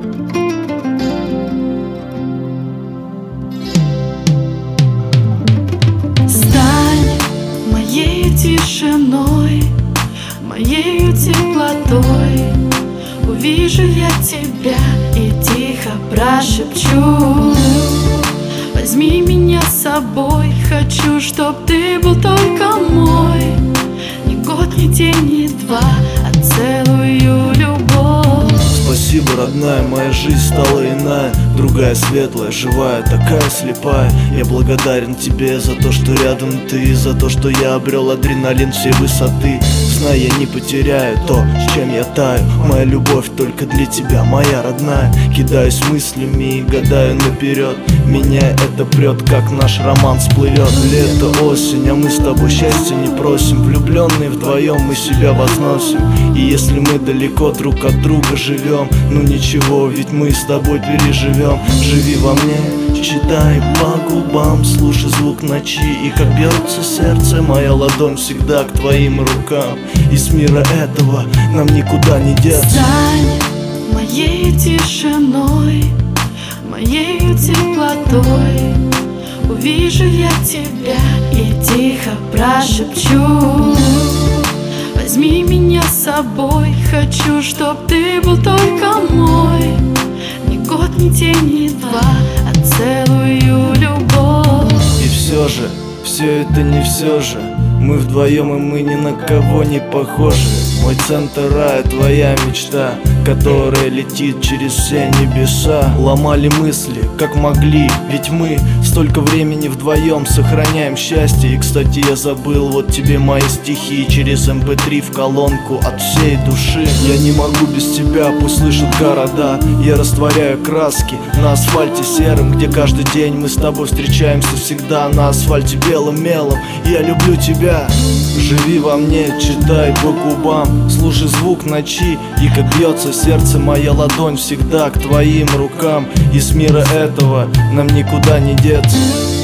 Стань моей тишиной, моею теплотой. Увижу я тебя и тихо прошепчу: возьми меня с собой, хочу, чтоб ты был только мой. Ни год, ни день, ни два, а целую любовь. Спасибо, родная, моя жизнь стала иная, другая светлая, живая, такая слепая. Я благодарен тебе за то, что рядом ты, за то, что я обрел адреналин всей высоты. Знай, я не потеряю то, с чем я таю. Моя любовь только для тебя, моя родная. Кидаюсь мыслями и гадаю наперед. Меня это прет, как наш роман сплывет. Лето, осень, а мы с тобой счастья не просим. Влюбленные вдвоем мы себя возносим. И если мы далеко друг от друга живем, ну ничего, ведь мы с тобой переживем. Живи во мне, читай по губам, слушай звук ночи. И как бьется сердце, моя ладонь всегда к твоим рукам. Из мира этого нам никуда не деться. Стань моей тишиной, моею теплотой. Увижу я тебя и тихо прошепчу: возьми меня с собой, хочу, чтоб ты был только мой. Ни год, ни день, ни два, а целую любовь. И все же, все это не все же. Мы вдвоем, и мы ни на кого не похожи. Мой центр рая, твоя мечта, которая летит через все небеса. Ломали мысли, как могли, ведь мы столько времени вдвоем сохраняем счастье. И, кстати, я забыл, вот тебе мои стихи через MP3 в колонку от всей души. Я не могу без тебя, пусть слышат города. Я растворяю краски на асфальте серым, где каждый день мы с тобой встречаемся всегда. На асфальте белым мелом, я люблю тебя. Живи во мне, читай по губам, слушай звук ночи. И как бьется сердце, моя ладонь всегда к твоим рукам. Из мира этого нам никуда не деться.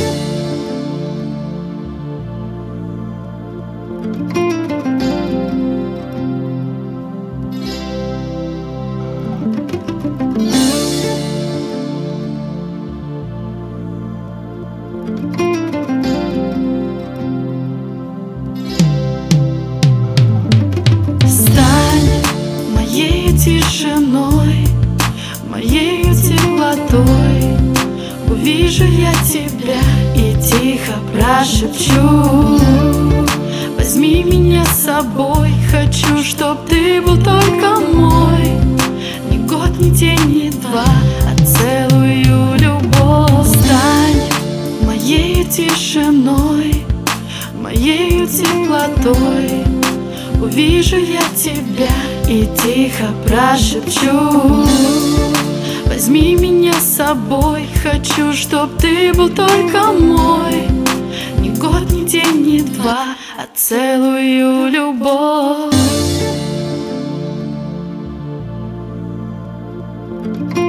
Тишиной, моею теплотой. Увижу я тебя и тихо прошепчу: возьми меня с собой, хочу, чтоб ты был только мой. Ни год, ни день, ни два, а целую любовь. Стань моею тишиной, моею теплотой. Увижу я тебя и тихо прошепчу: возьми меня с собой, хочу, чтоб ты был только мой. Ни год, ни день, ни два, а целую любовь.